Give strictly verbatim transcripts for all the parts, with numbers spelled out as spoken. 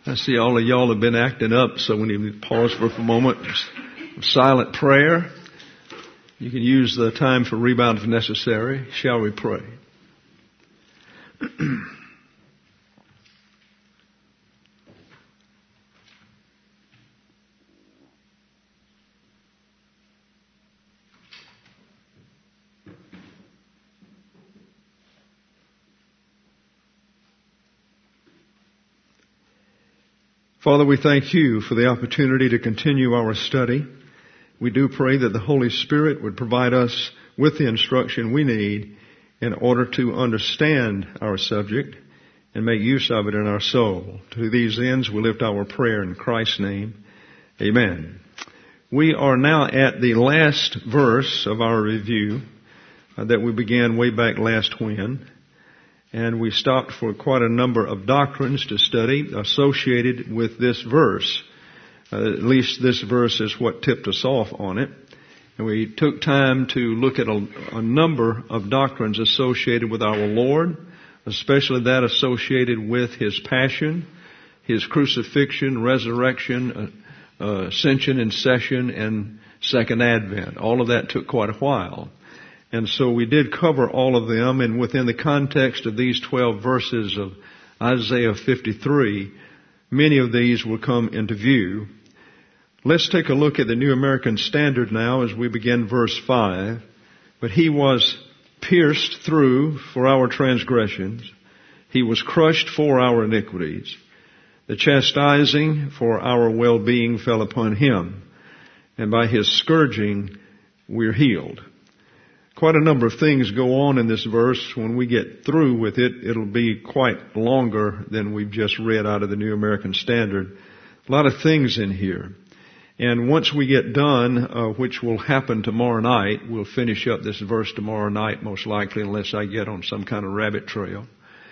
I see all of y'all have been acting up, so we need to pause for a moment. Silent prayer. You can use the time for rebound if necessary. Shall we pray? Father, we thank you for the opportunity to continue our study. We do pray that the Holy Spirit would provide us with the instruction we need in order to understand our subject and make use of it in our soul. To these ends, we lift our prayer in Christ's name. Amen. We are now at the last verse of our review uh, that we began way back last when. And we stopped for quite a number of doctrines to study associated with this verse. Uh, at least this verse is what tipped us off on it. And we took time to look at a, a number of doctrines associated with our Lord, especially that associated with His passion, His crucifixion, resurrection, uh, uh, ascension and session, and second advent. All of that took quite a while. And so we did cover all of them, and within the context of these twelve verses of Isaiah fifty-three, many of these will come into view. Let's take a look at the New American Standard now as we begin verse five. But He was pierced through for our transgressions. He was crushed for our iniquities. The chastising for our well-being fell upon Him, and by His scourging we're healed. Quite a number of things go on in this verse. When we get through with it, it'll be quite longer than we've just read out of the New American Standard. A lot of things in here. And once we get done, uh, which will happen tomorrow night, we'll finish up this verse tomorrow night, most likely, unless I get on some kind of rabbit trail.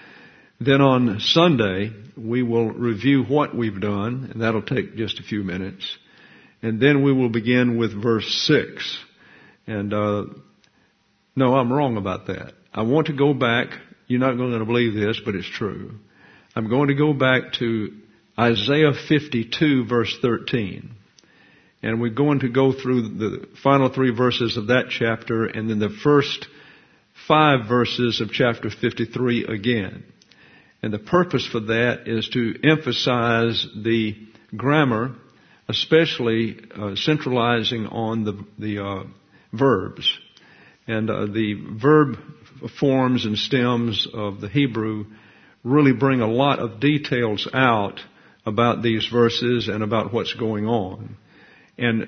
Then on Sunday, we will review what we've done, and that'll take just a few minutes. And then we will begin with verse six. And, uh, No, I'm wrong about that. I want to go back. You're not going to believe this, but it's true. I'm going to go back to Isaiah fifty-two, verse thirteen. And we're going to go through the final three verses of that chapter and then the first five verses of chapter fifty-three again. And the purpose for that is to emphasize the grammar, especially uh, centralizing on the, the uh, verbs. And uh, the verb forms and stems of the Hebrew really bring a lot of details out about these verses and about what's going on. And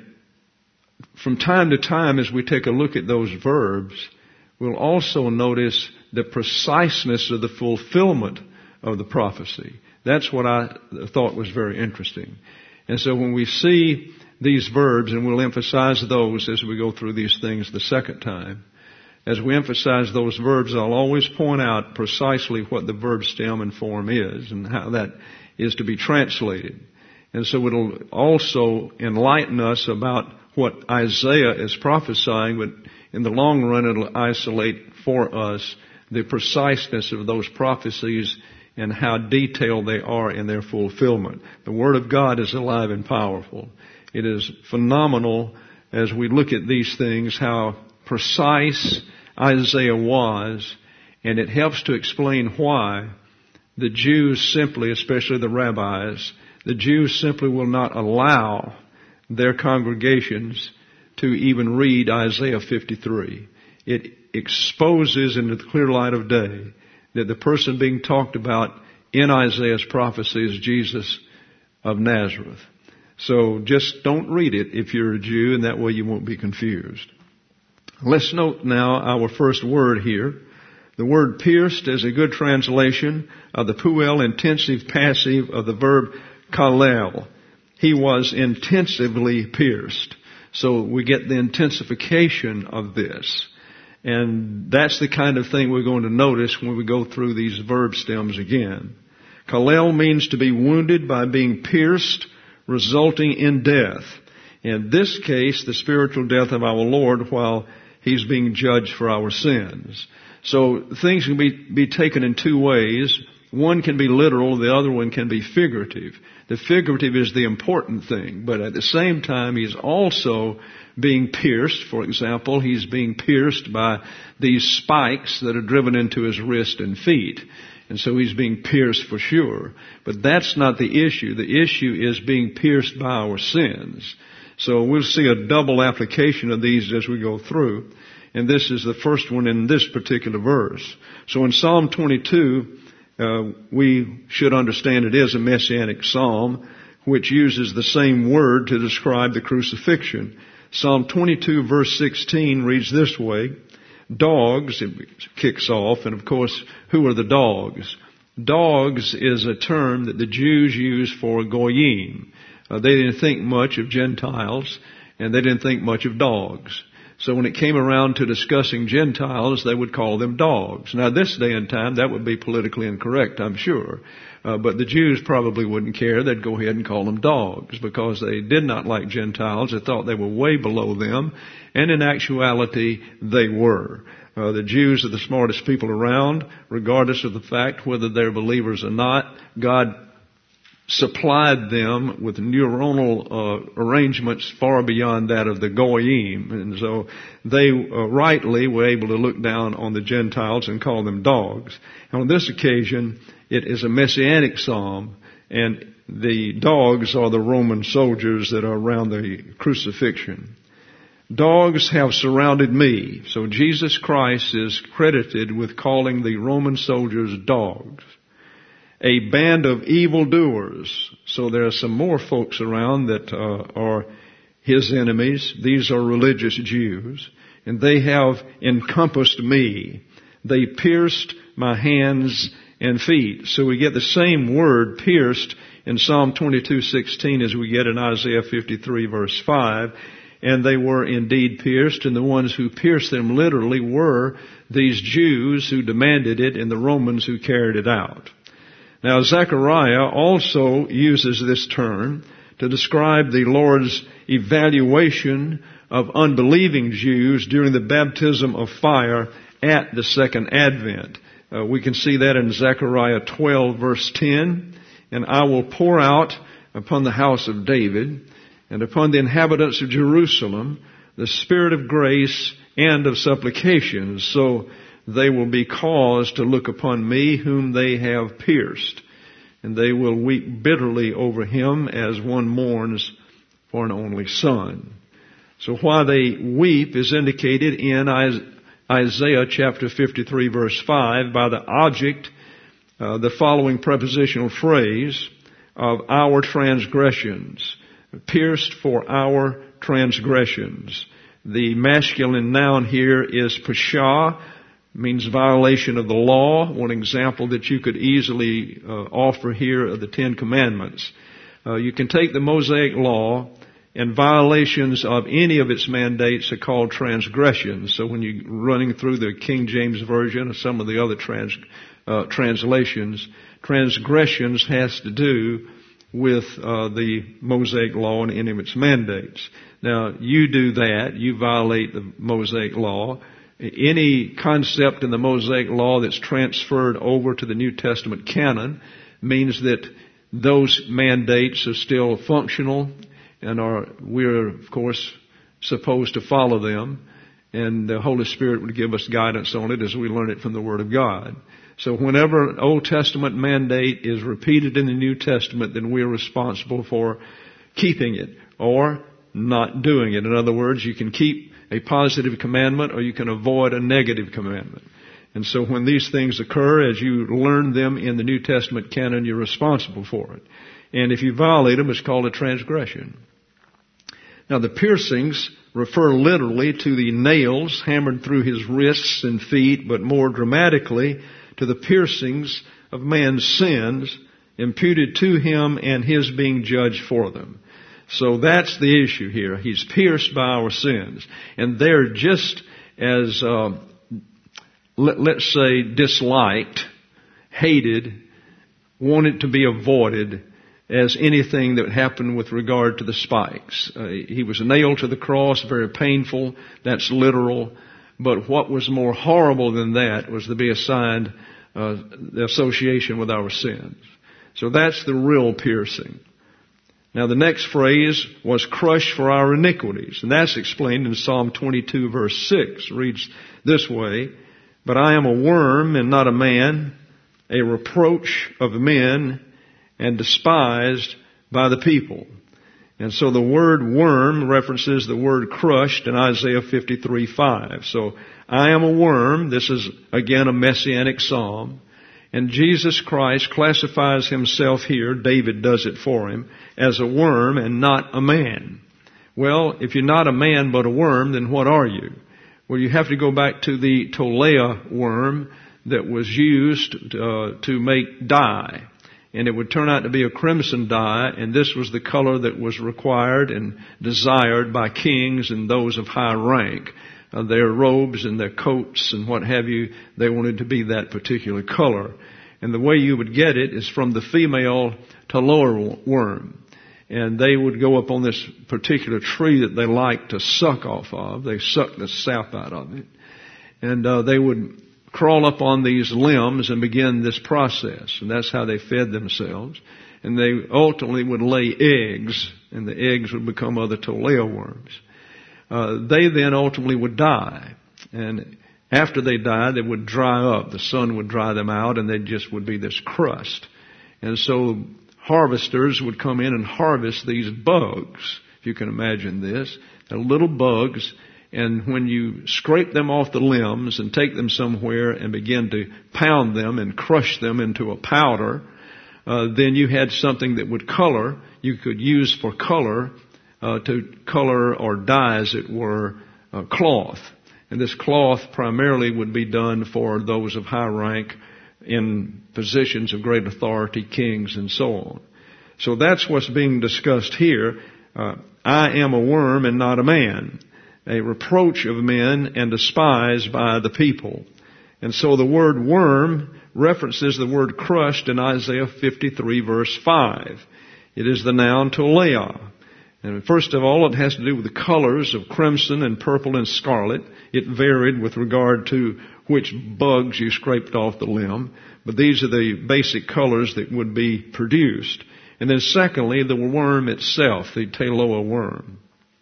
from time to time, as we take a look at those verbs, we'll also notice the preciseness of the fulfillment of the prophecy. That's what I thought was very interesting. And so when we see these verbs, and we'll emphasize those as we go through these things the second time. As we emphasize those verbs, I'll always point out precisely what the verb stem and form is and how that is to be translated. And so it'll also enlighten us about what Isaiah is prophesying, but in the long run it'll isolate for us the preciseness of those prophecies and how detailed they are in their fulfillment. The Word of God is alive and powerful. It is phenomenal as we look at these things, how precise Isaiah was, and it helps to explain why the Jews simply, especially the rabbis, the Jews simply will not allow their congregations to even read Isaiah fifty-three. It exposes into the clear light of day that the person being talked about in Isaiah's prophecy is Jesus of Nazareth. So just don't read it if you're a Jew, and that way you won't be confused. Let's note now our first word here. The word pierced is a good translation of the puel intensive passive of the verb kalel. He was intensively pierced. So we get the intensification of this. And that's the kind of thing we're going to notice when we go through these verb stems again. Kalel means to be wounded by being pierced, resulting in death. In this case, the spiritual death of our Lord while He's being judged for our sins. So things can be, be taken in two ways. one can be literal, the other one can be figurative. The figurative is the important thing, but at the same time, he's also being pierced. For example, he's being pierced by these spikes that are driven into his wrist and feet. And so he's being pierced for sure. But that's not the issue. The issue is being pierced by our sins. So we'll see a double application of these as we go through. And this is the first one in this particular verse. So in Psalm twenty-two, uh, we should understand it is a messianic psalm, which uses the same word to describe the crucifixion. Psalm twenty-two verse sixteen reads this way: dogs, it kicks off, and of course, who are the dogs? Dogs is a term that the Jews use for goyim. Uh, they didn't think much of Gentiles, and they didn't think much of dogs. So when it came around to discussing Gentiles, they would call them dogs. Now, this day and time, that would be politically incorrect, I'm sure. Uh, but the Jews probably wouldn't care. They'd go ahead and call them dogs because they did not like Gentiles. They thought they were way below them. And in actuality, they were. Uh, the Jews are the smartest people around, regardless of the fact whether they're believers or not. God supplied them with neuronal uh, arrangements far beyond that of the goyim, and so they uh, rightly were able to look down on the Gentiles and call them dogs. And on this occasion, it is a messianic psalm, and the dogs are the Roman soldiers that are around the crucifixion. Dogs have surrounded me. So Jesus Christ is credited with calling the Roman soldiers dogs. A band of evildoers. So there are some more folks around that uh, are his enemies. These are religious Jews. And they have encompassed me. They pierced my hands and feet. So we get the same word, pierced, in Psalm twenty-two sixteen as we get in Isaiah fifty-three verse five. And they were indeed pierced, and the ones who pierced them literally were these Jews who demanded it and the Romans who carried it out. Now, Zechariah also uses this term to describe the Lord's evaluation of unbelieving Jews during the baptism of fire at the second advent. Uh, we can see that in Zechariah twelve verse ten. And I will pour out upon the house of David and upon the inhabitants of Jerusalem the spirit of grace and of supplication. So they will be caused to look upon me whom they have pierced, and they will weep bitterly over him as one mourns for an only son. So why they weep is indicated in Isaiah chapter fifty-three verse five by the object, uh, the following prepositional phrase of our transgressions, pierced for our transgressions. The masculine noun here is pashah, means violation of the law. One example that you could easily uh, offer here are the Ten Commandments. Uh, you can take the Mosaic Law, and violations of any of its mandates are called transgressions. So when you're running through the King James Version or some of the other trans, uh, translations, transgressions has to do with uh, the Mosaic Law and any of its mandates. Now, you do that. You violate the Mosaic Law. Any concept in the Mosaic Law that's transferred over to the New Testament canon means that those mandates are still functional and are, we're, of course, supposed to follow them. And the Holy Spirit would give us guidance on it as we learn it from the Word of God. So whenever an Old Testament mandate is repeated in the New Testament, then we're responsible for keeping it or not doing it. In other words, you can keep a positive commandment or you can avoid a negative commandment. And so when these things occur, as you learn them in the New Testament canon, you're responsible for it. And if you violate them, it's called a transgression. Now, the piercings refer literally to the nails hammered through his wrists and feet, but more dramatically to the piercings of man's sins imputed to him and his being judged for them. So that's the issue here. He's pierced by our sins. And they're just as, uh, let, let's say, disliked, hated, wanted to be avoided as anything that happened with regard to the spikes. Uh, he was nailed to the cross, very painful. That's literal. But what was more horrible than that was to be assigned uh, the association with our sins. So that's the real piercing. Now the next phrase was crushed for our iniquities. And that's explained in Psalm twenty-two verse six. It reads this way, "But I am a worm and not a man, a reproach of men and despised by the people." And so the word worm references the word crushed in Isaiah fifty-three five. So I am a worm. This is again a messianic psalm. And Jesus Christ classifies himself here, David does it for him, as a worm and not a man. Well, if you're not a man but a worm, then what are you? Well, you have to go back to the tolea worm that was used uh, to make dye. And it would turn out to be a crimson dye, and this was the color that was required and desired by kings and those of high rank. Uh, their robes and their coats and what have you, they wanted to be that particular color. And the way you would get it is from the female tolea worm. And they would go up on this particular tree that they liked to suck off of. They sucked the sap out of it. And uh, they would crawl up on these limbs and begin this process. And that's how they fed themselves. And they ultimately would lay eggs, and the eggs would become other tolea worms. Uh, they then ultimately would die. And after they died, they would dry up. The sun would dry them out, and they just would be this crust. And so harvesters would come in and harvest these bugs, if you can imagine this. They're little bugs, and when you scrape them off the limbs and take them somewhere and begin to pound them and crush them into a powder, uh, then you had something that would color, you could use for color, Uh, to color or dye, as it were, uh, cloth. And this cloth primarily would be done for those of high rank in positions of great authority, kings, and so on. So that's what's being discussed here. Uh, I am a worm and not a man, a reproach of men and despised by the people. And so the word worm references the word crushed in Isaiah fifty-three verse five. It is the noun tolea. And first of all, it has to do with the colors of crimson and purple and scarlet. It varied with regard to which bugs you scraped off the limb. But these are the basic colors that would be produced. And then secondly, the worm itself, the tolea worm.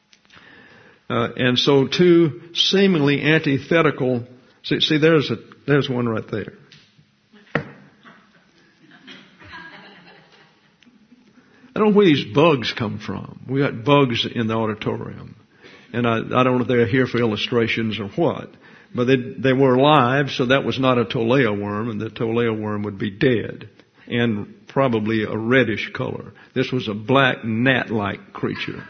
Uh, and so two seemingly antithetical, see, see there's a, there's one right there. I don't know where these bugs come from. We got bugs in the auditorium. And I, I don't know if they're here for illustrations or what. But they, they were alive, so that was not a tolea worm, and the tolea worm would be dead. And probably a reddish color. This was a black gnat-like creature.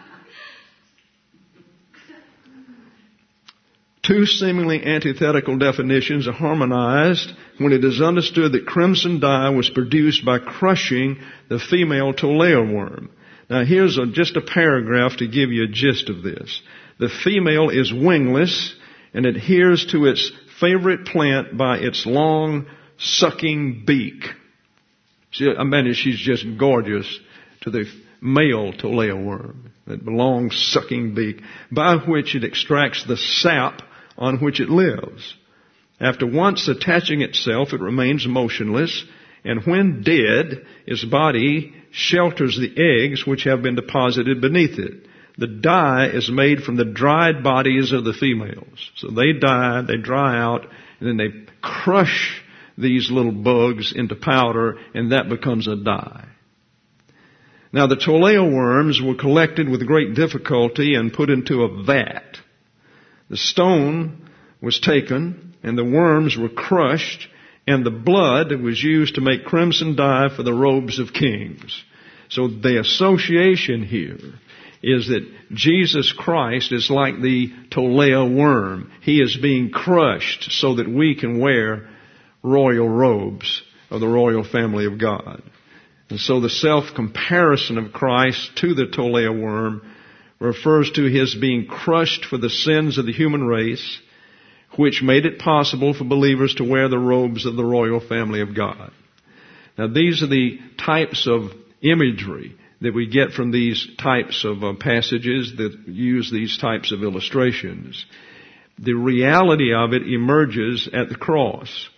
Two seemingly antithetical definitions are harmonized when it is understood that crimson dye was produced by crushing the female tolea worm. Now here's a, just a paragraph to give you a gist of this. The female is wingless and adheres to its favorite plant by its long sucking beak. She, I mean, she's just gorgeous to the male tolea worm, that long sucking beak, by which it extracts the sap on which it lives. After once attaching itself, it remains motionless, and when dead, its body shelters the eggs which have been deposited beneath it. The dye is made from the dried bodies of the females. So they die, they dry out, and then they crush these little bugs into powder, and that becomes a dye. Now the tolea worms were collected with great difficulty and put into a vat. The stone was taken, and the worms were crushed, and the blood was used to make crimson dye for the robes of kings. So the association here is that Jesus Christ is like the tolea worm. He is being crushed so that we can wear royal robes of the royal family of God. And so the self-comparison of Christ to the tolea worm refers to his being crushed for the sins of the human race, which made it possible for believers to wear the robes of the royal family of God. Now these are the types of imagery that we get from these types of uh, passages that use these types of illustrations. The reality of it emerges at the cross.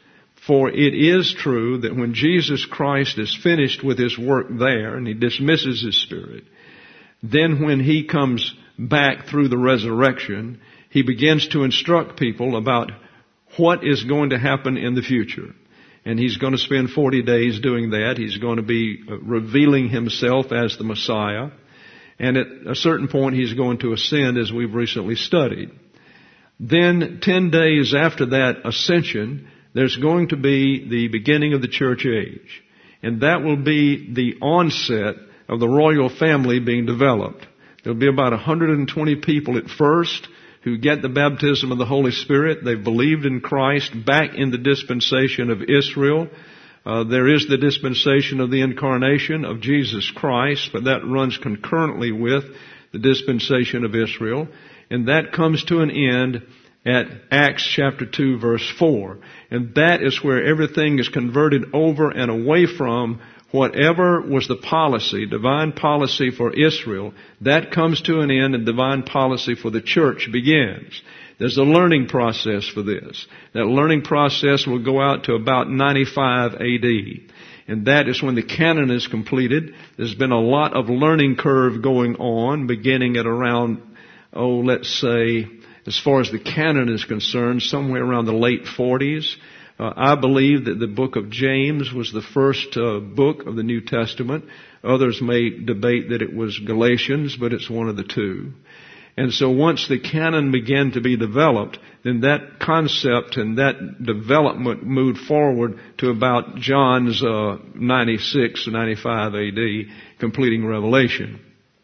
For it is true that when Jesus Christ is finished with His work there and He dismisses His Spirit, then when He comes back through the resurrection, He begins to instruct people about what is going to happen in the future. And He's going to spend forty days doing that. He's going to be revealing Himself as the Messiah. And at a certain point, He's going to ascend, as we've recently studied. Then, ten days after that ascension, there's going to be the beginning of the church age. And that will be the onset of the royal family being developed. There'll be about one hundred twenty people at first who get the baptism of the Holy Spirit. They've believed in Christ back in the dispensation of Israel. Uh, there is the dispensation of the incarnation of Jesus Christ, but that runs concurrently with the dispensation of Israel. And that comes to an end at Acts chapter two verse four. And that is where everything is converted over and away from whatever was the policy, divine policy for Israel. That comes to an end and divine policy for the church begins. There's a learning process for this. That learning process will go out to about ninety-five A D. And that is when the canon is completed. There's been a lot of learning curve going on, beginning at around, oh, let's say, as far as the canon is concerned, somewhere around the late forties. Uh, I believe that the book of James was the first uh, book of the New Testament. Others may debate that it was Galatians, but it's one of the two. And so once the canon began to be developed, then that concept and that development moved forward to about John's uh, ninety-six, ninety-five A D, completing Revelation.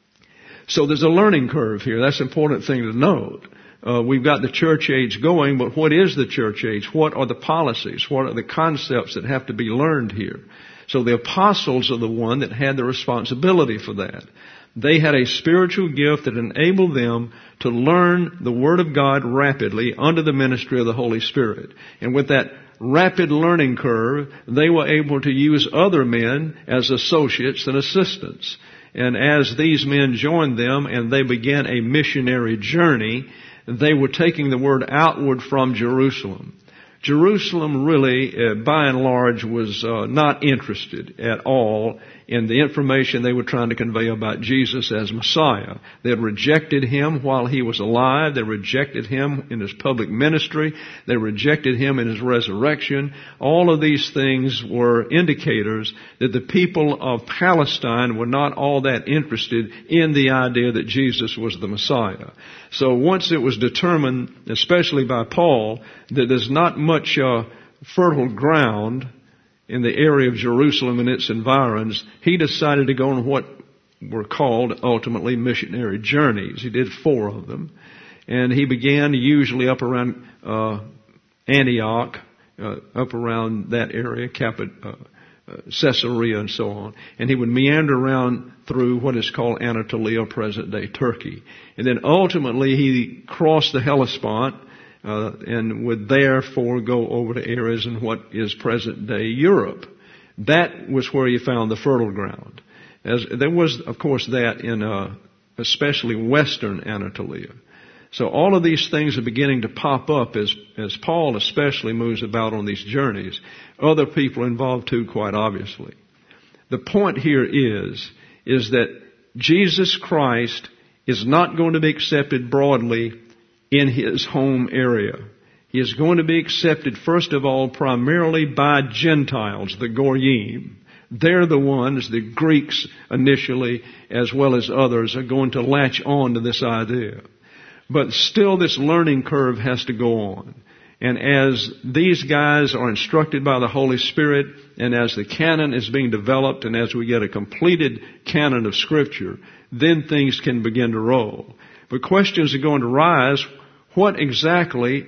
So there's a learning curve here. That's an important thing to note. Uh, we've got the church age going, but what is the church age? What are the policies? What are the concepts that have to be learned here? So the apostles are the one that had the responsibility for that. They had a spiritual gift that enabled them to learn the Word of God rapidly under the ministry of the Holy Spirit. And with that rapid learning curve, they were able to use other men as associates and assistants. And as these men joined them and they began a missionary journey, they were taking the word outward from Jerusalem. Jerusalem really, uh, by and large, was uh, not interested at all in the information they were trying to convey about Jesus as Messiah. They had rejected Him while He was alive. They rejected Him in His public ministry. They rejected Him in His resurrection. All of these things were indicators that the people of Palestine were not all that interested in the idea that Jesus was the Messiah. So once it was determined, especially by Paul, that there's not much uh, fertile ground in the area of Jerusalem and its environs, he decided to go on what were called ultimately missionary journeys. He did four of them. And he began usually up around uh, Antioch, uh, up around that area, Capit, uh, uh, Caesarea and so on. And he would meander around through what is called Anatolia, present-day Turkey. And then ultimately he crossed the Hellespont, Uh, and would therefore go over to areas in what is present-day Europe. That was where he found the fertile ground. As, there was, of course, that in uh, especially western Anatolia. So all of these things are beginning to pop up as, as Paul especially moves about on these journeys. Other people involved too, quite obviously. The point here is, is that Jesus Christ is not going to be accepted broadly in His home area. He is going to be accepted, first of all, primarily by Gentiles, the Goyim. They're the ones, the Greeks initially, as well as others, are going to latch on to this idea. But still this learning curve has to go on. And as these guys are instructed by the Holy Spirit, and as the canon is being developed, and as we get a completed canon of Scripture, then things can begin to roll. But questions are going to rise. What exactly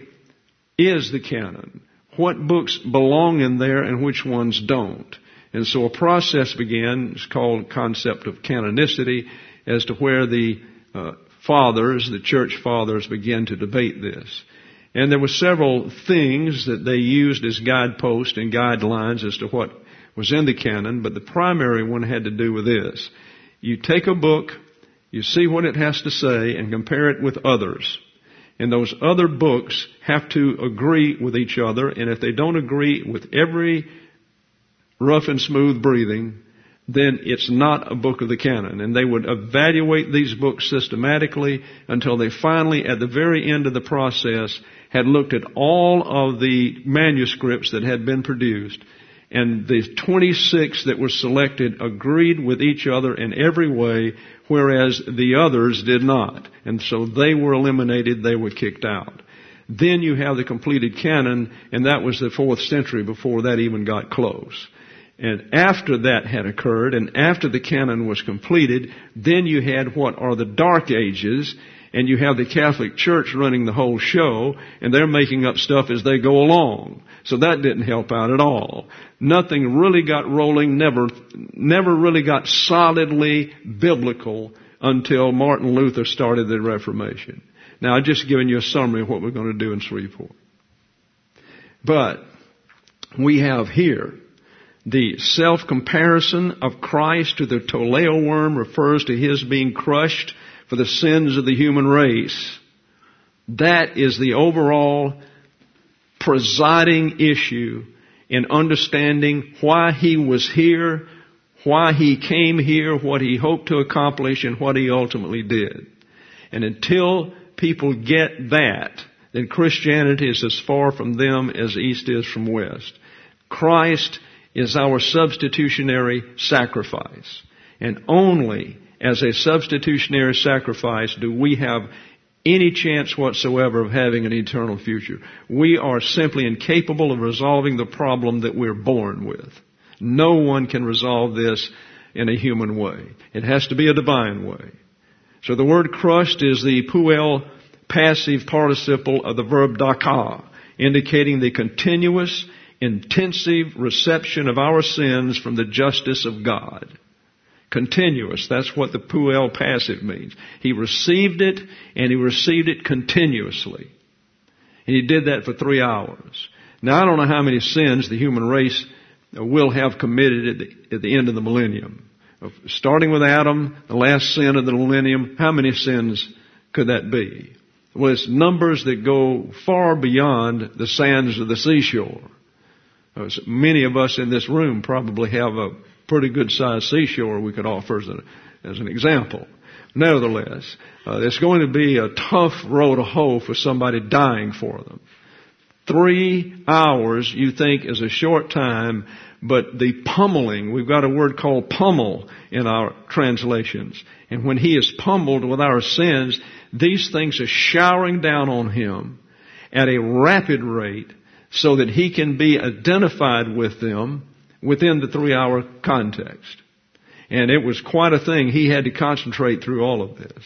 is the canon? What books belong in there and which ones don't? And so a process began. It's called concept of canonicity, as to where the uh, fathers, the church fathers, began to debate this. And there were several things that they used as guideposts and guidelines as to what was in the canon, but the primary one had to do with this. You take a book, you see what it has to say, and compare it with others. And those other books have to agree with each other. And if they don't agree with every rough and smooth breathing, then it's not a book of the canon. And they would evaluate these books systematically until they finally, at the very end of the process, had looked at all of the manuscripts that had been produced. And the twenty-six that were selected agreed with each other in every way, whereas the others did not. And so they were eliminated, they were kicked out. Then you have the completed canon, and that was the fourth century before that even got close. And after that had occurred, and after the canon was completed, then you had what are the Dark Ages, and you have the Catholic Church running the whole show, and they're making up stuff as they go along. So that didn't help out at all. Nothing really got rolling, never, never really got solidly biblical until Martin Luther started the Reformation. Now, I've just given you a summary of what we're going to do in Shreveport. But we have here the self-comparison of Christ to the Toledo worm refers to His being crushed for the sins of the human race. That is the overall presiding issue in understanding why He was here, why He came here, what He hoped to accomplish, and what He ultimately did. And until people get that, then Christianity is as far from them as East is from West. Christ is our substitutionary sacrifice. And only as a substitutionary sacrifice do we have any chance whatsoever of having an eternal future. We are simply incapable of resolving the problem that we're born with. No one can resolve this in a human way. It has to be a divine way. So the word crushed is the puel passive participle of the verb daka, indicating the continuous, intensive reception of our sins from the justice of God. Continuous, that's what the puel passive means. He received it, and He received it continuously. And He did that for three hours. Now, I don't know how many sins the human race will have committed at the, at the end of the millennium. Starting with Adam, the last sin of the millennium, how many sins could that be? Well, it's numbers that go far beyond the sands of the seashore. Many of us in this room probably have a pretty good sized seashore we could offer as, a, as an example. Nevertheless, uh, it's going to be a tough row to hoe for somebody dying for them. Three hours you think is a short time, but the pummeling, we've got a word called pummel in our translations. And when He is pummeled with our sins, these things are showering down on Him at a rapid rate so that He can be identified with them within the three-hour context. And it was quite a thing. He had to concentrate through all of this.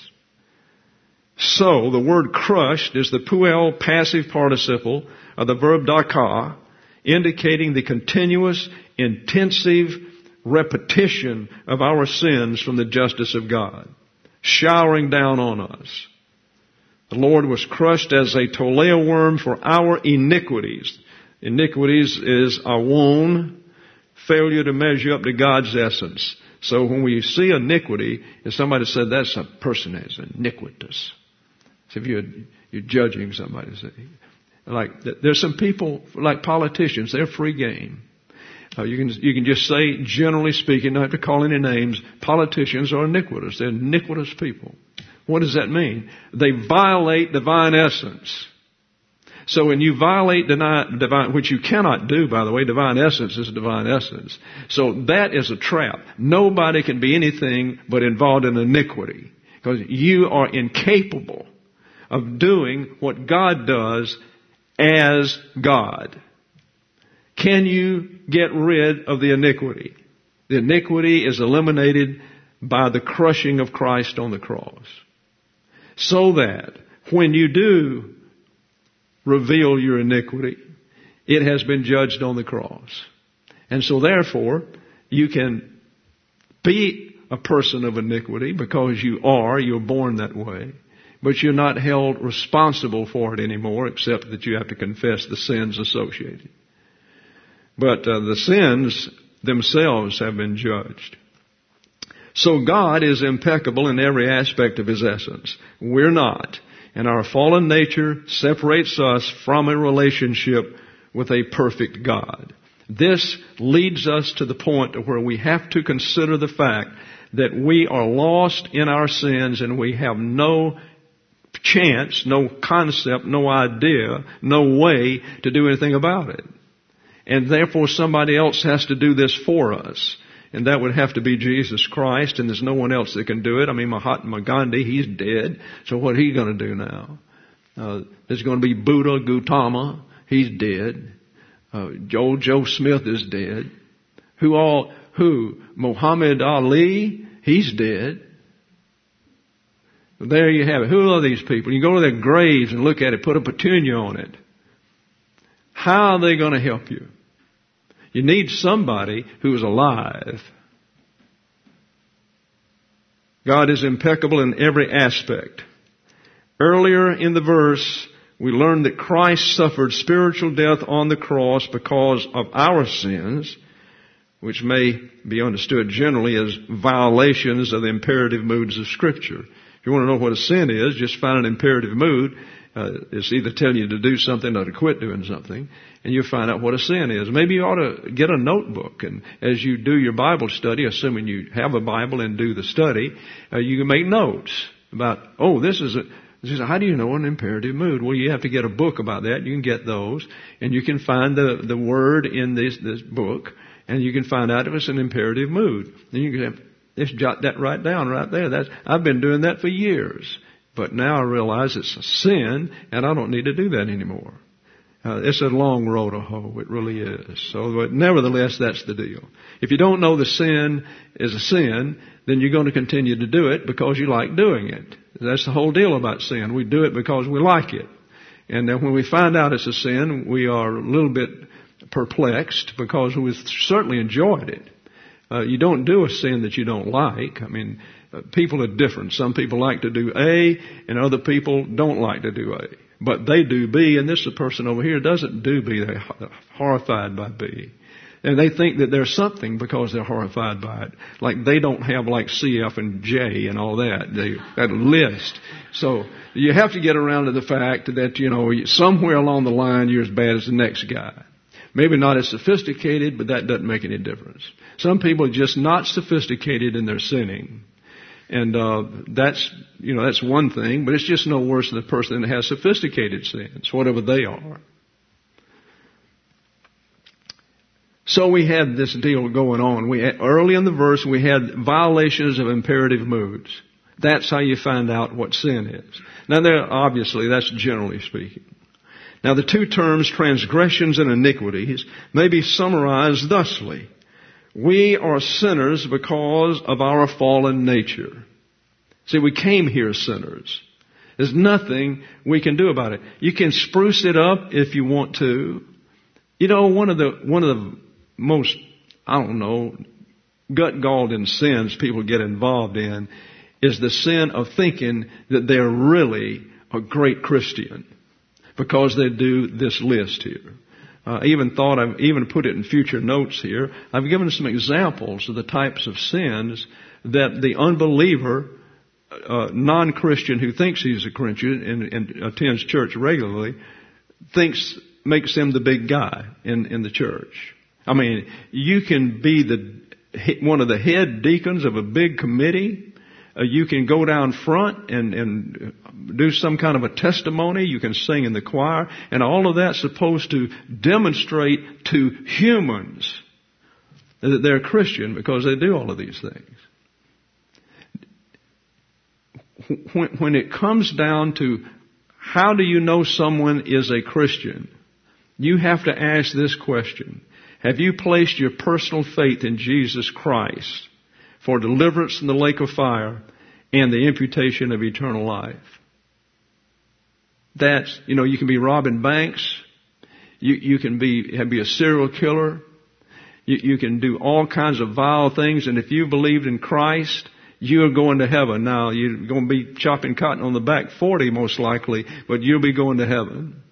So, the word crushed is the puel passive participle of the verb daka, indicating the continuous, intensive repetition of our sins from the justice of God, showering down on us. The Lord was crushed as a Toledo worm for our iniquities. Iniquities is awon, failure to measure up to God's essence. So when we see iniquity, if somebody said that's a person that's iniquitous. So if you're, you're judging somebody, say, like there's some people like politicians, they're free game. Uh, you can you can just say, generally speaking, not have to call any names. Politicians are iniquitous. They're iniquitous people. What does that mean? They violate divine essence. So when you violate divine, which you cannot do, by the way, divine essence is divine essence. So that is a trap. Nobody can be anything but involved in iniquity, because you are incapable of doing what God does as God. Can you get rid of the iniquity? The iniquity is eliminated by the crushing of Christ on the cross. So that when you do reveal your iniquity, it has been judged on the cross. And so therefore, you can be a person of iniquity because you are, you're born that way. But you're not held responsible for it anymore, except that you have to confess the sins associated. But uh, the sins themselves have been judged. So God is impeccable in every aspect of His essence. We're not. And our fallen nature separates us from a relationship with a perfect God. This leads us to the point where we have to consider the fact that we are lost in our sins and we have no chance, no concept, no idea, no way to do anything about it. And therefore somebody else has to do this for us. And that would have to be Jesus Christ, and there's no one else that can do it. I mean, Mahatma Gandhi, he's dead. So what are he going to do now? Uh, there's going to be Buddha Gautama. He's dead. Uh, Joe, Joe Smith is dead. Who all, who? Muhammad Ali, he's dead. There you have it. Who are these people? You go to their graves and look at it, put a petunia on it. How are they going to help you? You need somebody who is alive. God is impeccable in every aspect. Earlier in the verse, we learned that Christ suffered spiritual death on the cross because of our sins, which may be understood generally as violations of the imperative moods of Scripture. If you want to know what a sin is, just find an imperative mood. Uh, it's either telling you to do something or to quit doing something, and you'll find out what a sin is. Maybe you ought to get a notebook, and as you do your Bible study, assuming you have a Bible and do the study, uh, you can make notes about, oh, this is a, this is a, how do you know an imperative mood? Well, you have to get a book about that. You can get those, and you can find the, the word in this, this book, and you can find out if it's an imperative mood. Then you can just jot that right down right there. That's, I've been doing that for years. But now I realize it's a sin, and I don't need to do that anymore. Uh, it's a long road to hoe. It really is. So, but nevertheless, that's the deal. If you don't know the sin is a sin, then you're going to continue to do it because you like doing it. That's the whole deal about sin. We do it because we like it. And then when we find out it's a sin, we are a little bit perplexed because we certainly enjoyed it. Uh, you don't do a sin that you don't like. I mean, uh, people are different. Some people like to do A, and other people don't like to do A. But they do B, and this person over here doesn't do B. They're horrified by B. And they think that there's something because they're horrified by it. Like they don't have like C, F, and J and all that. They, that list. So you have to get around to the fact that, you know, somewhere along the line you're as bad as the next guy. Maybe not as sophisticated, but that doesn't make any difference. Some people are just not sophisticated in their sinning. And uh that's, you know, that's one thing, but it's just no worse than the person that has sophisticated sins, whatever they are. So we had this deal going on. We had, early in the verse, we had violations of imperative moods. That's how you find out what sin is. Now, there, obviously, that's generally speaking. Now, the two terms, transgressions and iniquities, may be summarized thusly. We are sinners because of our fallen nature. See, we came here sinners. There's nothing we can do about it. You can spruce it up if you want to. You know, one of the, one of the most, I don't know, gut-galling sins people get involved in is the sin of thinking that they're really a great Christian because they do this list here. Uh, I even thought I've even put it in future notes here. I've given some examples of the types of sins that the unbeliever, uh, non-Christian who thinks he's a Christian and, and attends church regularly, thinks makes him the big guy in, in the church. I mean, you can be the one of the head deacons of a big committee. Uh, you can go down front and, and do some kind of a testimony. You can sing in the choir. And all of that's supposed to demonstrate to humans that they're Christian because they do all of these things. When, when it comes down to how do you know someone is a Christian, you have to ask this question. Have you placed your personal faith in Jesus Christ for deliverance from the lake of fire and the imputation of eternal life? That's, you know, you can be robbing banks. You, you can be, be a serial killer. You, you can do all kinds of vile things. And if you believed in Christ, you're going to heaven. Now, you're going to be chopping cotton on the back forty most likely, but you'll be going to heaven.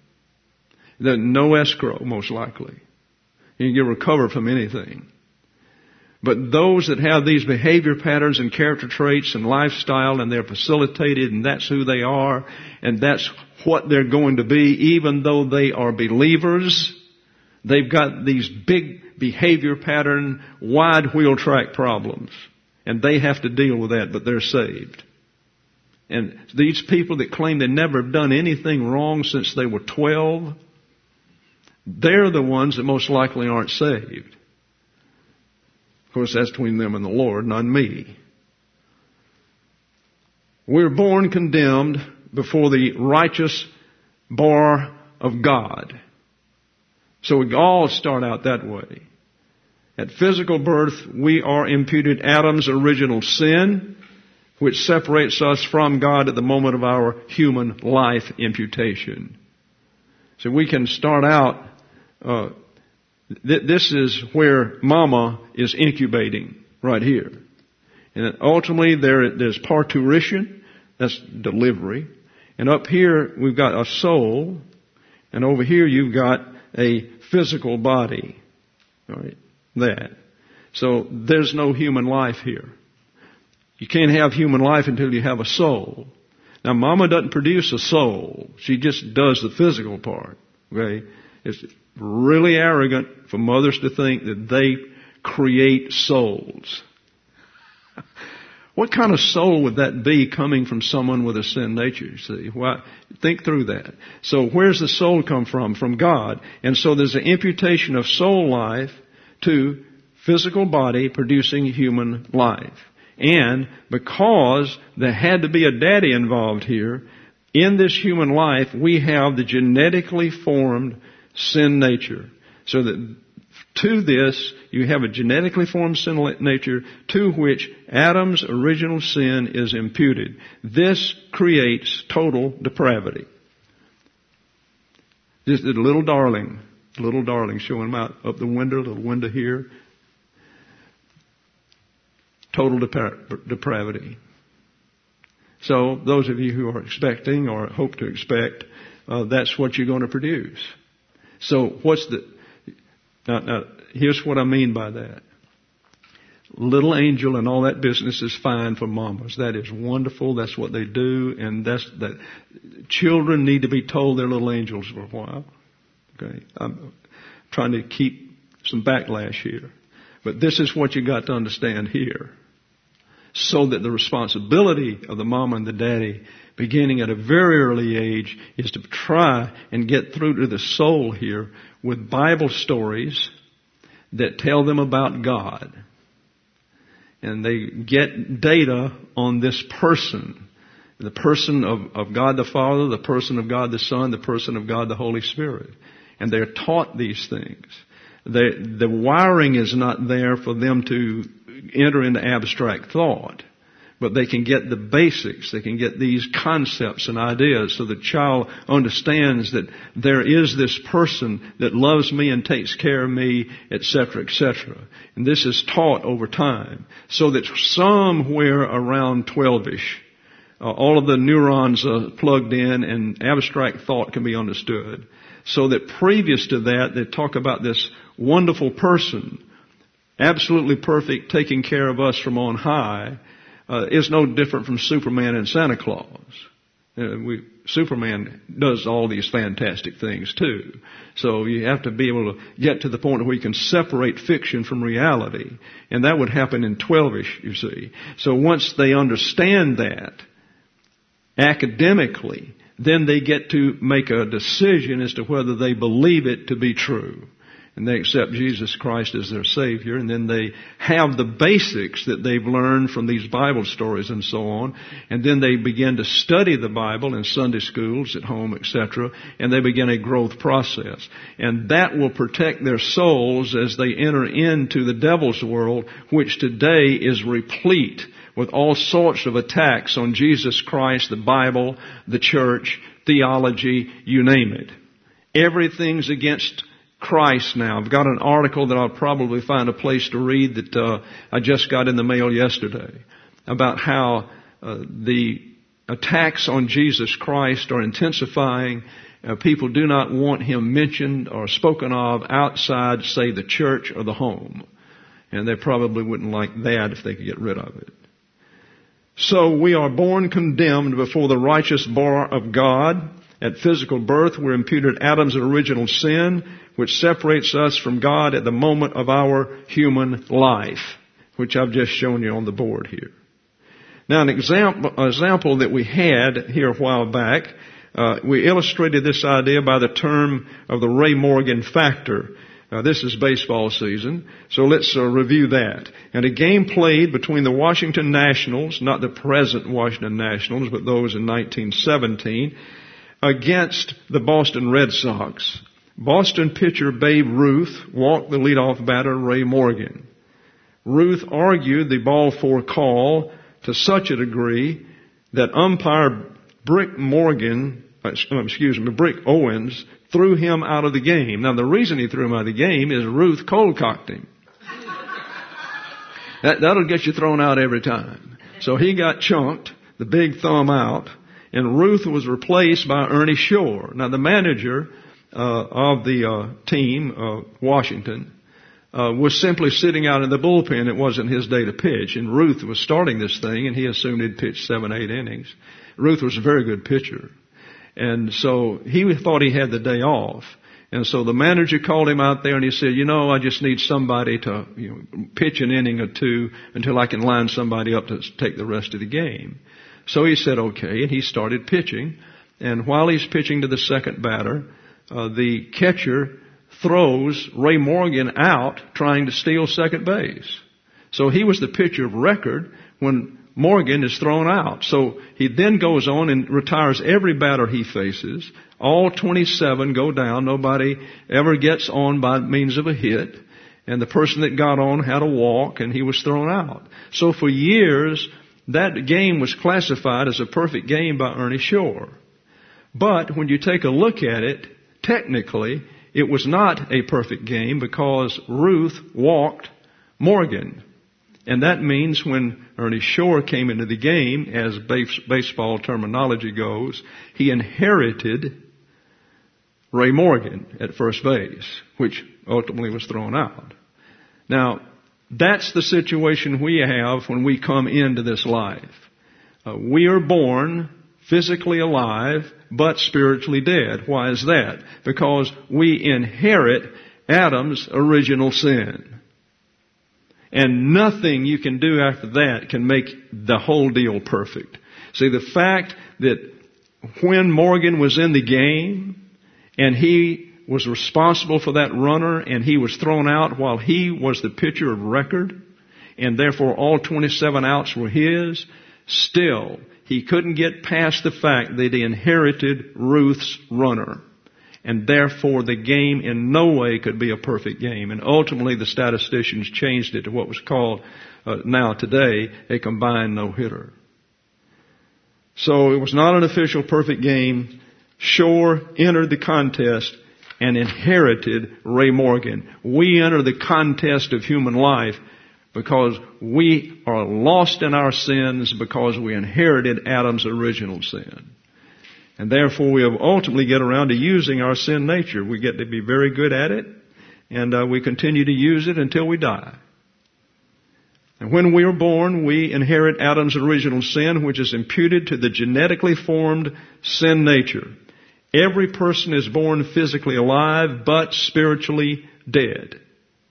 There's no escrow most likely. You can get recovered from anything. But those that have these behavior patterns and character traits and lifestyle, and they're facilitated, and that's who they are, and that's what they're going to be, even though they are believers, they've got these big behavior pattern, wide wheel track problems. And they have to deal with that, but they're saved. And these people that claim they never have done anything wrong since they were twelve, they're the ones that most likely aren't saved. Of course, that's between them and the Lord, not me. We're born condemned before the righteous bar of God. So we all start out that way. At physical birth, we are imputed Adam's original sin, which separates us from God at the moment of our human life imputation. So we can start out, uh, th- this is where mama is incubating, right here. And ultimately there, there's parturition, that's delivery. And up here we've got a soul, and over here you've got a physical body. All right, that. So there's no human life here. You can't have human life until you have a soul. Now, mama doesn't produce a soul. She just does the physical part. Okay? It's really arrogant for mothers to think that they create souls. What kind of soul would that be coming from someone with a sin nature? See, well, think through that. So where's the soul come from? From God. And so there's an imputation of soul life to physical body producing human life. And because there had to be a daddy involved here, in this human life we have the genetically formed sin nature. So that to this you have a genetically formed sin nature to which Adam's original sin is imputed. This creates total depravity. Just a little darling, little darling showing him out up the window, little window here. Total depra- depravity. So those of you who are expecting or hope to expect, uh, that's what you're going to produce. So what's the... Now, now, here's what I mean by that. Little angel and all that business is fine for mamas. That is wonderful. That's what they do, and that's that. Children need to be told they're little angels for a while. Okay, I'm trying to keep some backlash here, but this is what you got to understand here, so that the responsibility of the mama and the daddy, beginning at a very early age, is to try and get through to the soul here with Bible stories that tell them about God. And they get data on this person, the person of, of God the Father, the person of God the Son, the person of God the Holy Spirit. And they're taught these things. They, the wiring is not there for them to enter into abstract thought, but they can get the basics. They can get these concepts and ideas so the child understands that there is this person that loves me and takes care of me, et cetera, et cetera. And this is taught over time, so that somewhere around twelve-ish, uh, all of the neurons are plugged in and abstract thought can be understood. So that previous to that, they talk about this wonderful person, absolutely perfect, taking care of us from on high, uh, is no different from Superman and Santa Claus. Uh, we, Superman does all these fantastic things too. So you have to be able to get to the point where you can separate fiction from reality. And that would happen in twelve-ish, you see. So once they understand that academically, then they get to make a decision as to whether they believe it to be true. And they accept Jesus Christ as their Savior, and then they have the basics that they've learned from these Bible stories and so on, and then they begin to study the Bible in Sunday schools, at home, et cetera, and they begin a growth process. And that will protect their souls as they enter into the devil's world, which today is replete with all sorts of attacks on Jesus Christ, the Bible, the church, theology, you name it. Everything's against Christ now. I've got an article that I'll probably find a place to read that uh, I just got in the mail yesterday about how uh, the attacks on Jesus Christ are intensifying. Uh, people do not want Him mentioned or spoken of outside, say, the church or the home. And they probably wouldn't like that if they could get rid of it. So we are born condemned before the righteous bar of God. At physical birth, we're imputed Adam's original sin, which separates us from God at the moment of our human life, which I've just shown you on the board here. Now, an example, an example that we had here a while back, uh, we illustrated this idea by the term of the Ray Morgan factor. Uh, this is baseball season, so let's uh, review that. And a game played between the Washington Nationals, not the present Washington Nationals, but those in nineteen seventeen, against the Boston Red Sox. Boston pitcher Babe Ruth walked the leadoff batter Ray Morgan. Ruth argued the ball four call to such a degree that umpire Brick Morgan, excuse me, Brick Owens, threw him out of the game. Now, the reason he threw him out of the game is Ruth cold-cocked him. that, that'll get you thrown out every time. So he got chunked, the big thumb out, and Ruth was replaced by Ernie Shore. Now, the manager uh, of the uh, team, uh, Washington, uh, was simply sitting out in the bullpen. It wasn't his day to pitch, and Ruth was starting this thing, and he assumed he'd pitch seven, eight innings. Ruth was a very good pitcher. And so he thought he had the day off. And so the manager called him out there and he said, you know, I just need somebody to you know, pitch an inning or two until I can line somebody up to take the rest of the game. So he said, okay, and he started pitching. And while he's pitching to the second batter, uh, the catcher throws Ray Morgan out trying to steal second base. So he was the pitcher of record when Morgan is thrown out. So he then goes on and retires every batter he faces. All twenty-seven go down. Nobody ever gets on by means of a hit. And the person that got on had a walk and he was thrown out. So for years, that game was classified as a perfect game by Ernie Shore. But when you take a look at it, technically, it was not a perfect game because Ruth walked Morgan. And that means when Ernie Shore came into the game, as base, baseball terminology goes, he inherited Ray Morgan at first base, which ultimately was thrown out. Now, that's the situation we have when we come into this life. Uh, we are born physically alive, but spiritually dead. Why is that? Because we inherit Adam's original sin. And nothing you can do after that can make the whole deal perfect. See, the fact that when Morgan was in the game and he was responsible for that runner and he was thrown out while he was the pitcher of record and therefore all twenty-seven outs were his, still he couldn't get past the fact that he inherited Ruth's runner. And therefore, the game in no way could be a perfect game. And ultimately, the statisticians changed it to what was called uh, now today a combined no-hitter. So it was not an official perfect game. Shore entered the contest and inherited Ray Morgan. We enter the contest of human life because we are lost in our sins because we inherited Adam's original sin. And therefore, we have ultimately get around to using our sin nature. We get to be very good at it, and uh, we continue to use it until we die. And when we are born, we inherit Adam's original sin, which is imputed to the genetically formed sin nature. Every person is born physically alive, but spiritually dead.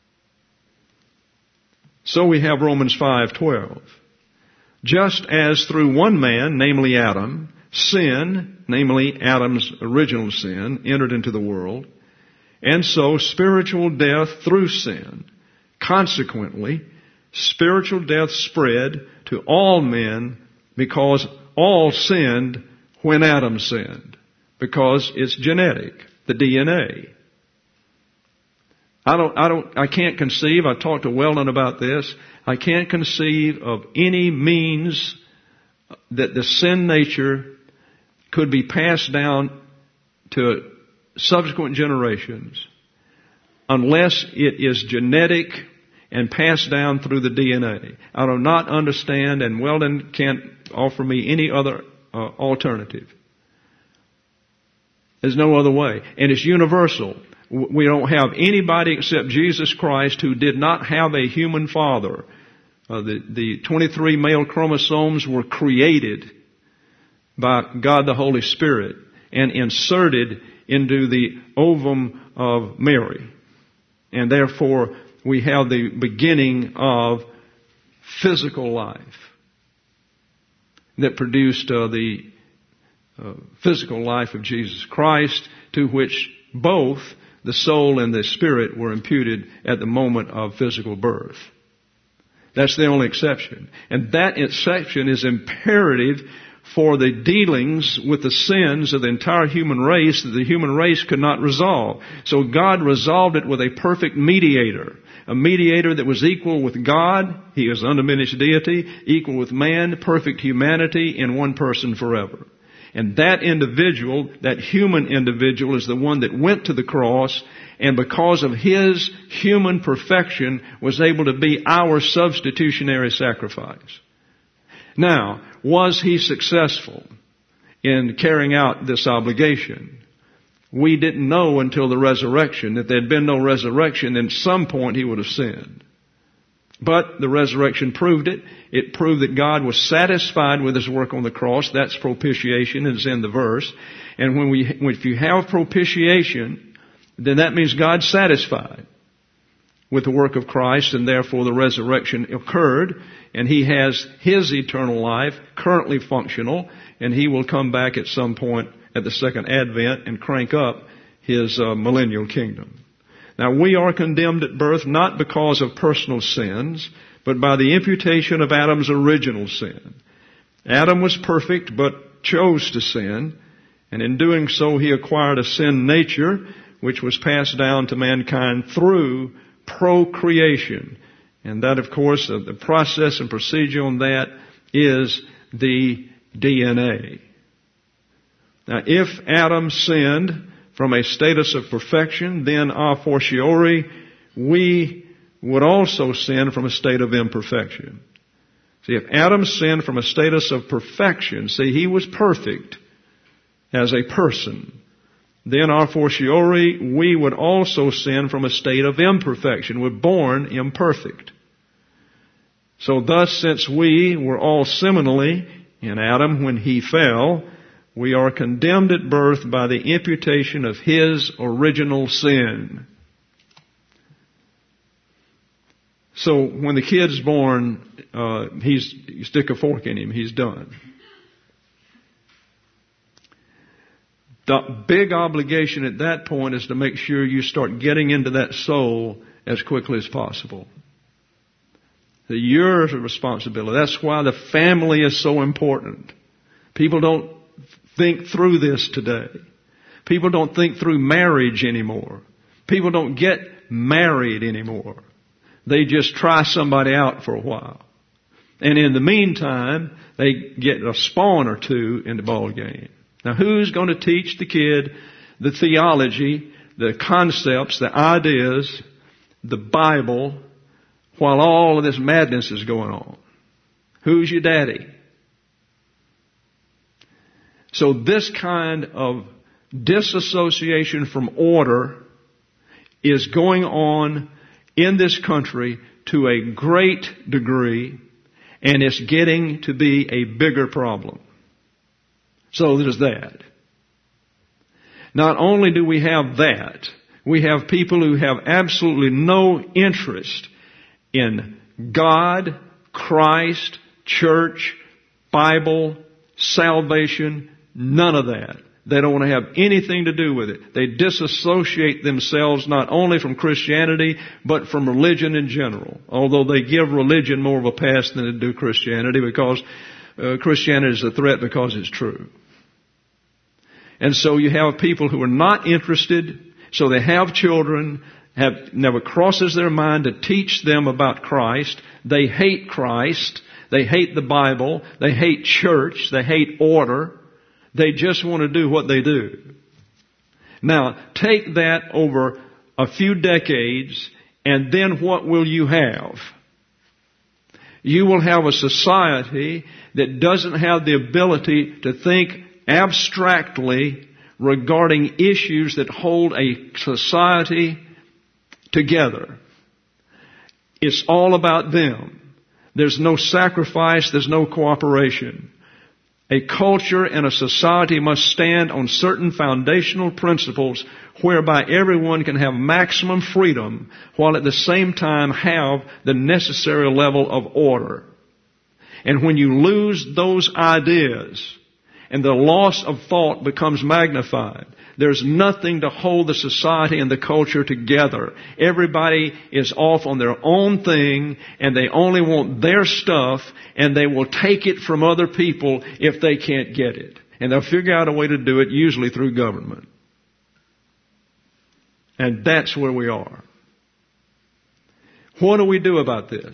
So we have Romans five twelve. Just as through one man, namely Adam, sin, namely Adam's original sin, entered into the world, and so spiritual death through sin. Consequently, spiritual death spread to all men because all sinned when Adam sinned, because it's genetic, the D N A. I don't, I don't, I can't conceive, I talked to Weldon about this, I can't conceive of any means that the sin nature could be passed down to subsequent generations unless it is genetic and passed down through the D N A. I do not understand, and Weldon can't offer me any other uh, alternative. There's no other way. And it's universal. We don't have anybody except Jesus Christ who did not have a human father. Uh, the, the twenty-three male chromosomes were created by God the Holy Spirit and inserted into the ovum of Mary. And therefore, we have the beginning of physical life that produced uh, the uh, physical life of Jesus Christ, to which both the soul and the spirit were imputed at the moment of physical birth. That's the only exception. And that exception is imperative for the dealings with the sins of the entire human race that the human race could not resolve. So God resolved it with a perfect mediator. A mediator that was equal with God, He is undiminished deity, equal with man, perfect humanity in one person forever. And that individual, that human individual, is the one that went to the cross, and because of His human perfection was able to be our substitutionary sacrifice. Now, was He successful in carrying out this obligation? We didn't know until the resurrection. If there had been no resurrection, then at some point He would have sinned. But the resurrection proved it. It proved that God was satisfied with His work on the cross. That's propitiation, it's in the verse. And when we, if you have propitiation, then that means God's satisfied with the work of Christ, and therefore the resurrection occurred, and He has His eternal life currently functional, and He will come back at some point at the second advent and crank up His uh, millennial kingdom. Now, we are condemned at birth not because of personal sins, but by the imputation of Adam's original sin. Adam was perfect, but chose to sin, and in doing so he acquired a sin nature, which was passed down to mankind through procreation. And that, of course, the process and procedure on that is the D N A. Now, if Adam sinned from a status of perfection, then a fortiori, we would also sin from a state of imperfection. See, if Adam sinned from a status of perfection, see, he was perfect as a person, then a fortiori, we would also sin from a state of imperfection. We're born imperfect. So thus, since we were all similarly in Adam when he fell, we are condemned at birth by the imputation of his original sin. So when the kid's born, uh, he's, you stick a fork in him, he's done. The big obligation at that point is to make sure you start getting into that soul as quickly as possible. Your responsibility. That's why the family is so important. People don't think through this today. People don't think through marriage anymore. People don't get married anymore. They just try somebody out for a while. And in the meantime, they get a spawn or two in the ball game. Now, who's going to teach the kid the theology, the concepts, the ideas, the Bible, while all of this madness is going on? Who's your daddy? So this kind of disassociation from order is going on in this country to a great degree, and it's getting to be a bigger problem. So there's that. Not only do we have that, we have people who have absolutely no interest in God, Christ, church, Bible, salvation, none of that. They don't want to have anything to do with it. They disassociate themselves not only from Christianity, but from religion in general. Although they give religion more of a pass than they do Christianity, because uh, Christianity is a threat because it's true. And so you have people who are not interested, so they have children, have never crosses their mind to teach them about Christ. They hate Christ. They hate the Bible. They hate church. They hate order. They just want to do what they do. Now, take that over a few decades, and then what will you have? You will have a society that doesn't have the ability to think abstractly regarding issues that hold a society together. It's all about them. There's no sacrifice. There's no cooperation. A culture and a society must stand on certain foundational principles whereby everyone can have maximum freedom while at the same time have the necessary level of order. And when you lose those ideas and the loss of thought becomes magnified, there's nothing to hold the society and the culture together. Everybody is off on their own thing, and they only want their stuff, and they will take it from other people if they can't get it. And they'll figure out a way to do it, usually through government. And that's where we are. What do we do about this?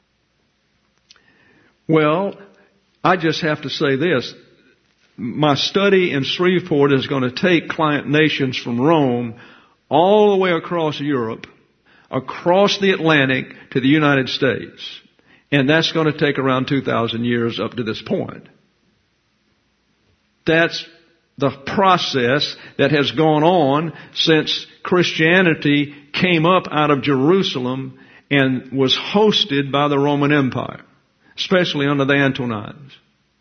Well, I just have to say this. My study in Shreveport is going to take client nations from Rome all the way across Europe, across the Atlantic to the United States. And that's going to take around two thousand years up to this point. That's the process that has gone on since Christianity came up out of Jerusalem and was hosted by the Roman Empire, especially under the Antonines.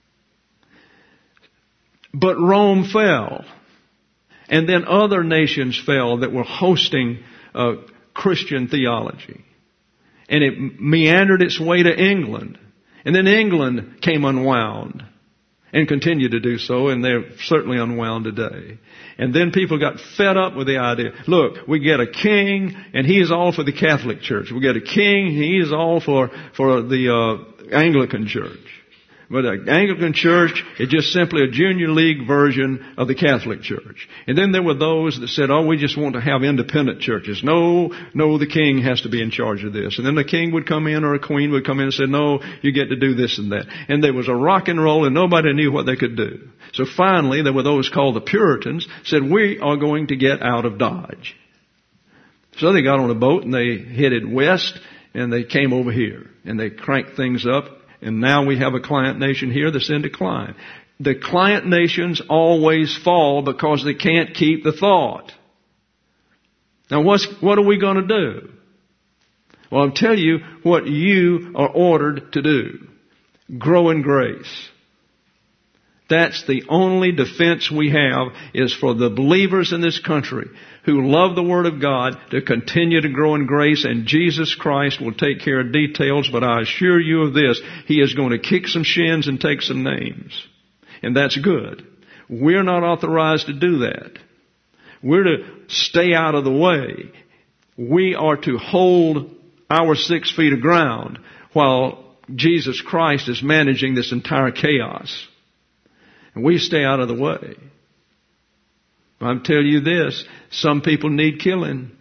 But Rome fell. And then other nations fell that were hosting uh, Christian theology. And it meandered its way to England. And then England came unwound and continued to do so, and they're certainly unwound today. And then people got fed up with the idea, look, we get a king, and he is all for the Catholic Church. We get a king, he is all for, for the uh, Anglican Church. But the Anglican Church is just simply a junior league version of the Catholic Church. And then there were those that said, oh, we just want to have independent churches. No, no, the king has to be in charge of this. And then the king would come in or a queen would come in and say, no, you get to do this and that. And there was a rock and roll and nobody knew what they could do. So finally, there were those called the Puritans, said, we are going to get out of Dodge. So they got on a boat and they headed west and they came over here and they cranked things up. And now we have a client nation here that's in decline. The client nations always fall because they can't keep the thought. Now what's, what are we going to do? Well, I'll tell you what you are ordered to do. Grow in grace. That's the only defense we have, is for the believers in this country who love the Word of God to continue to grow in grace, and Jesus Christ will take care of details, but I assure you of this, He is going to kick some shins and take some names. And that's good. We're not authorized to do that. We're to stay out of the way. We are to hold our six feet of ground while Jesus Christ is managing this entire chaos. And we stay out of the way. I'll tell you this, some people need killing.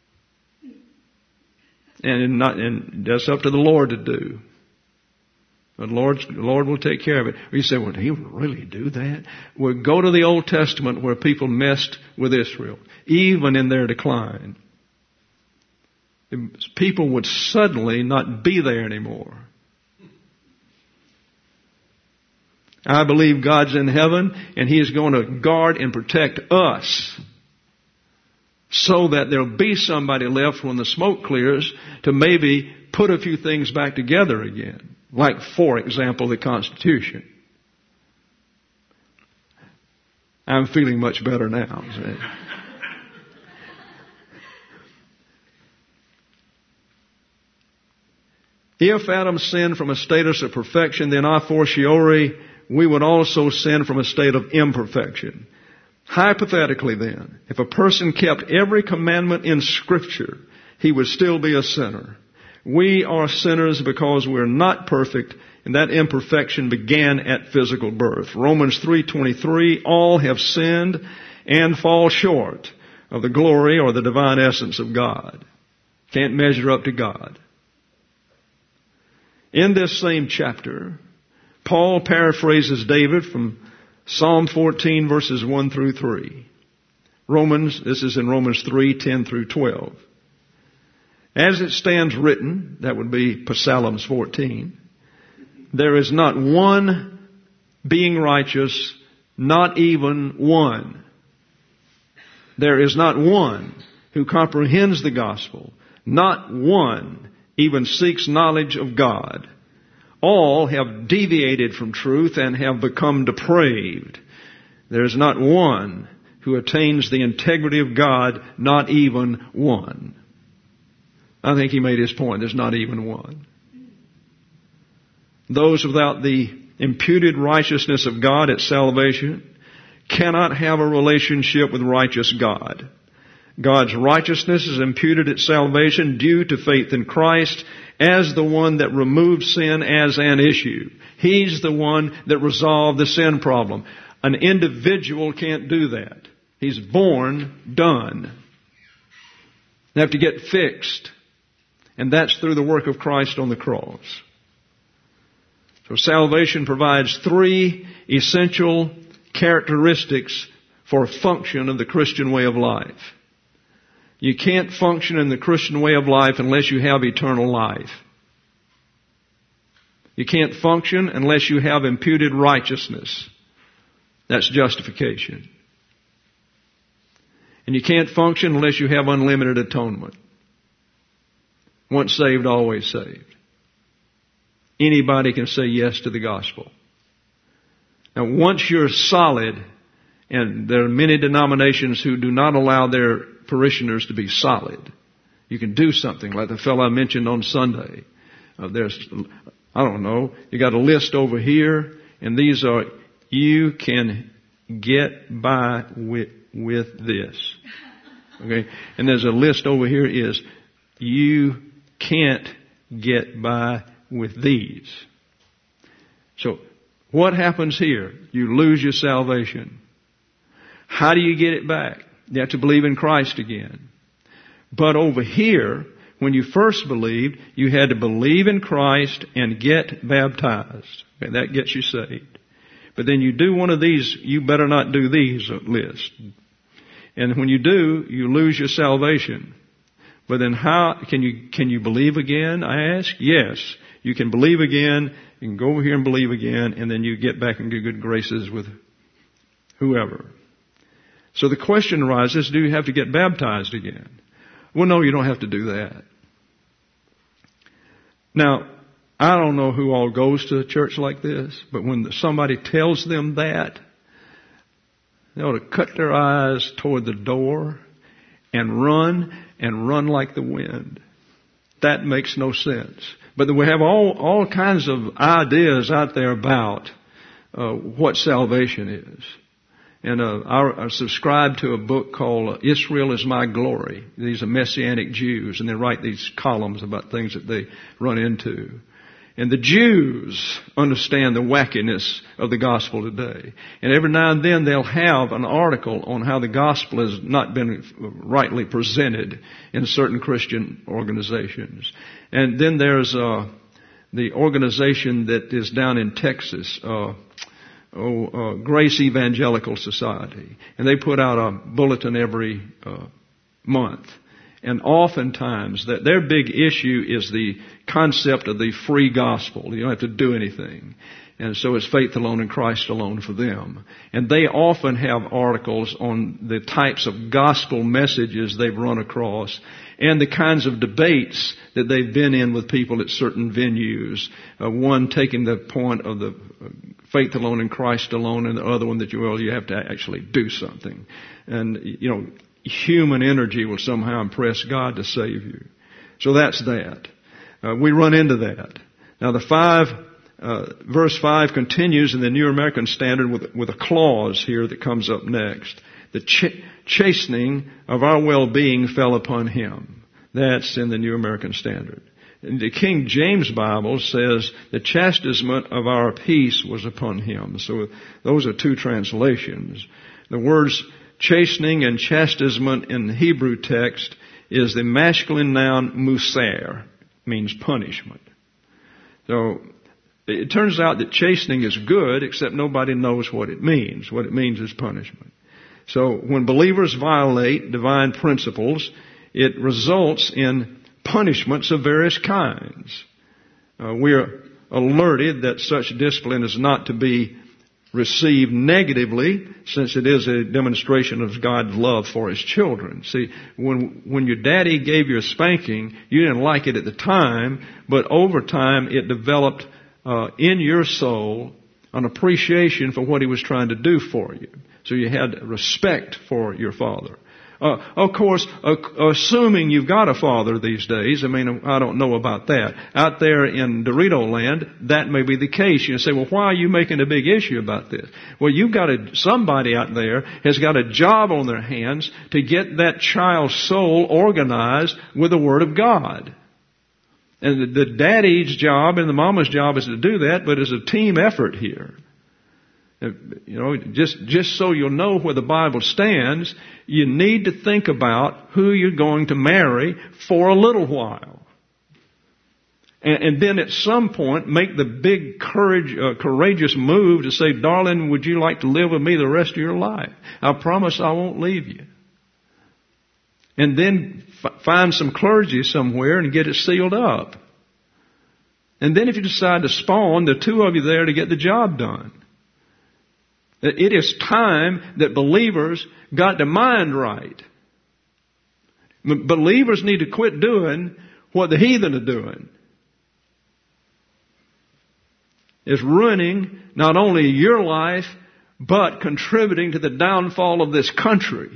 And, not, and that's up to the Lord to do. But Lord, the Lord will take care of it. You say, well, did He really do that? Well, go to the Old Testament where people messed with Israel, even in their decline. People would suddenly not be there anymore. I believe God's in heaven and He is going to guard and protect us so that there'll be somebody left when the smoke clears to maybe put a few things back together again. Like, for example, the Constitution. I'm feeling much better now. If Adam sinned from a status of perfection, then a fortiori we would also sin from a state of imperfection. Hypothetically then, if a person kept every commandment in Scripture, he would still be a sinner. We are sinners because we're not perfect, and that imperfection began at physical birth. Romans three twenty-three, all have sinned and fall short of the glory or the divine essence of God. Can't measure up to God. In this same chapter, Paul paraphrases David from Psalm fourteen verses one through three. Romans, this is in Romans three, ten through twelve. As it stands written, that would be Psalms fourteen, there is not one being righteous, not even one. There is not one who comprehends the gospel. Not one even seeks knowledge of God. All have deviated from truth and have become depraved. There is not one who attains the integrity of God, not even one. I think he made his point. There's not even one. Those without the imputed righteousness of God at salvation cannot have a relationship with righteous God. God's righteousness is imputed at salvation due to faith in Christ as the one that removed sin as an issue. He's the one that resolved the sin problem. An individual can't do that. He's born done. They have to get fixed. And that's through the work of Christ on the cross. So salvation provides three essential characteristics for function of the Christian way of life. You can't function in the Christian way of life unless you have eternal life. You can't function unless you have imputed righteousness. That's justification. And you can't function unless you have unlimited atonement. Once saved, always saved. Anybody can say yes to the gospel. Now, once you're solid, and there are many denominations who do not allow their parishioners to be solid. You can do something like the fellow I mentioned on Sunday. Uh, there's, I don't know, you got a list over here, and these are, you can get by with, with this. Okay? And there's a list over here is, you can't get by with these. So, what happens here? You lose your salvation. How do you get it back? You have to believe in Christ again. But over here, when you first believed, you had to believe in Christ and get baptized. Okay, that gets you saved. But then you do one of these, you better not do these list. And when you do, you lose your salvation. But then how, can you, can you believe again, I ask? Yes. You can believe again, you can go over here and believe again, and then you get back into good graces with whoever. So the question arises, do you have to get baptized again? Well, no, you don't have to do that. Now, I don't know who all goes to a church like this, but when somebody tells them that, they ought to cut their eyes toward the door and run and run like the wind. That makes no sense. But we have all, all kinds of ideas out there about uh, what salvation is. And uh, I, I subscribe to a book called uh, Israel is My Glory. These are Messianic Jews, and they write these columns about things that they run into. And the Jews understand the wackiness of the gospel today. And every now and then they'll have an article on how the gospel has not been rightly presented in certain Christian organizations. And then there's uh, the organization that is down in Texas, uh, oh, uh, Grace Evangelical Society. And they put out a bulletin every uh, month. And oftentimes, that their big issue is the concept of the free gospel. You don't have to do anything. And so it's faith alone in Christ alone for them. And they often have articles on the types of gospel messages they've run across and the kinds of debates that they've been in with people at certain venues. Uh, one taking the point of the faith alone in Christ alone, and the other one that you, well, you have to actually do something. And, you know, human energy will somehow impress God to save you. So that's that. Uh, we run into that. Now the five, uh, verse five continues in the New American Standard with, with a clause here that comes up next. The ch- chastening of our well-being fell upon him. That's in the New American Standard. And the King James Bible says the chastisement of our peace was upon him. So those are two translations. The words chastening and chastisement in the Hebrew text is the masculine noun muser, means punishment. So it turns out that chastening is good, except nobody knows what it means. What it means is punishment. So when believers violate divine principles, it results in punishments of various kinds. Uh, we are alerted that such discipline is not to be received negatively, since it is a demonstration of God's love for His children. See, when when your daddy gave you a spanking, you didn't like it at the time, but over time it developed uh, in your soul an appreciation for what He was trying to do for you. So you had respect for your father. Uh, of course, uh, assuming you've got a father these days, I mean, I don't know about that. Out there in Dorito land, that may be the case. You say, well, why are you making a big issue about this? Well, you've got a, somebody out there has got a job on their hands to get that child's soul organized with the Word of God. And the, the daddy's job and the mama's job is to do that, but it's a team effort here. You know, just, just so you'll know where the Bible stands, you need to think about who you're going to marry for a little while. And, and then at some point make the big courage, uh, courageous move to say, darling, would you like to live with me the rest of your life? I promise I won't leave you. And then f- find some clergy somewhere and get it sealed up. And then if you decide to spawn, the two of you there to get the job done. It is time that believers got their mind right. Believers need to quit doing what the heathen are doing. It's ruining not only your life, but contributing to the downfall of this country.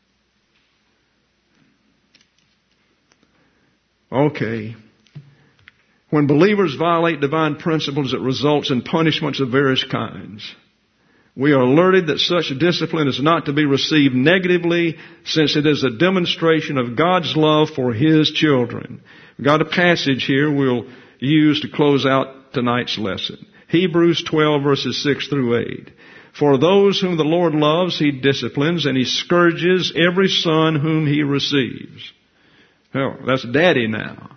Okay. When believers violate divine principles, it results in punishments of various kinds. We are alerted that such discipline is not to be received negatively, since it is a demonstration of God's love for His children. We've got a passage here we'll use to close out tonight's lesson. Hebrews twelve, verses six through eight. For those whom the Lord loves, He disciplines, and He scourges every son whom He receives. Well, that's daddy now.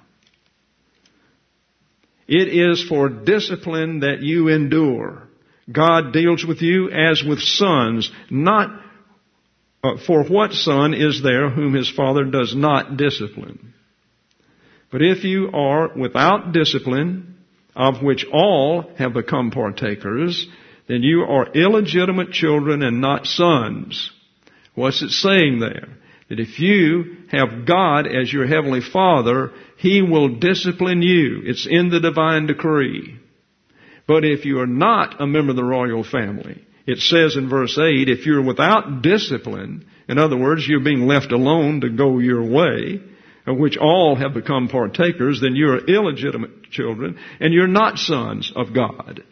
It is for discipline that you endure. God deals with you as with sons, not uh, for what son is there whom his father does not discipline? But if you are without discipline, of which all have become partakers, then you are illegitimate children and not sons. What's it saying there? That if you have God as your heavenly Father, He will discipline you. It's in the divine decree. But if you are not a member of the royal family, it says in verse eight, if you're without discipline, in other words, you're being left alone to go your way, of which all have become partakers, then you're illegitimate children, and you're not sons of God.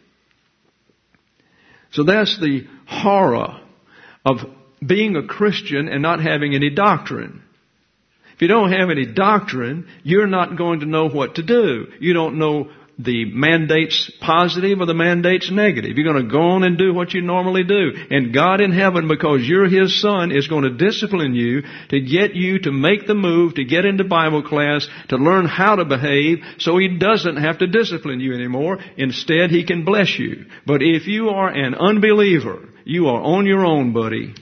So that's the horror of being a Christian and not having any doctrine. If you don't have any doctrine, you're not going to know what to do. You don't know the mandate's positive or the mandate's negative. You're going to go on and do what you normally do. And God in heaven, because you're His son, is going to discipline you to get you to make the move, to get into Bible class, to learn how to behave, so He doesn't have to discipline you anymore. Instead, He can bless you. But if you are an unbeliever, you are on your own, buddy.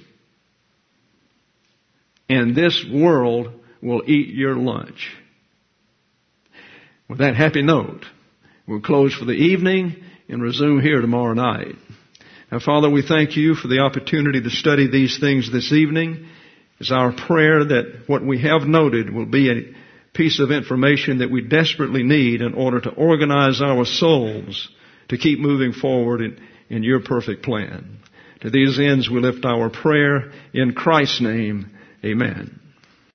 And this world will eat your lunch. With that happy note, we'll close for the evening and resume here tomorrow night. Now, Father, we thank You for the opportunity to study these things this evening. It's our prayer that what we have noted will be a piece of information that we desperately need in order to organize our souls to keep moving forward in, in Your perfect plan. To these ends, we lift our prayer in Christ's name. Amen.